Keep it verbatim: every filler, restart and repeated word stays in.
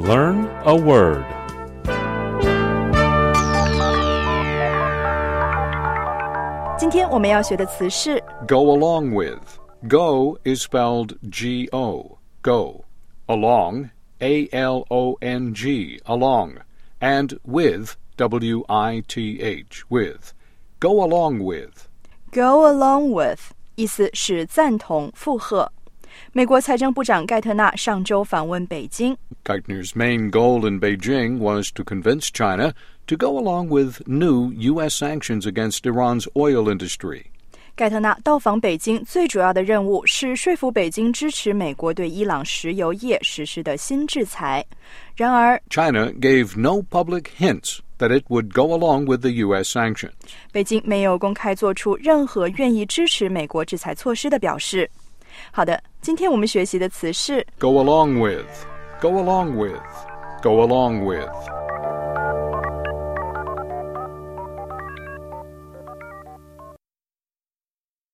Learn a word. Today 今天我们要学的词是 Go along with. Go is spelled G O. Go. Along, A L O N G, along. And with, W I T H, with. Go along with. Go along with 意思是赞同附和。美国财政部长盖特纳上周访问北京。 Geithner's main goal in Beijing was to convince China to go along with new U S sanctions against Iran's oil industry. 盖特纳到访北京最主要的任务是说服北京支持美国对伊朗石油业实施的新制裁。然而 China gave no public hints that it would go along with the U S sanctions. 北京没有公开做出任何愿意支持美国制裁措施的表示。好的，今天我们学习的词是 Go along with, go along with, go along with.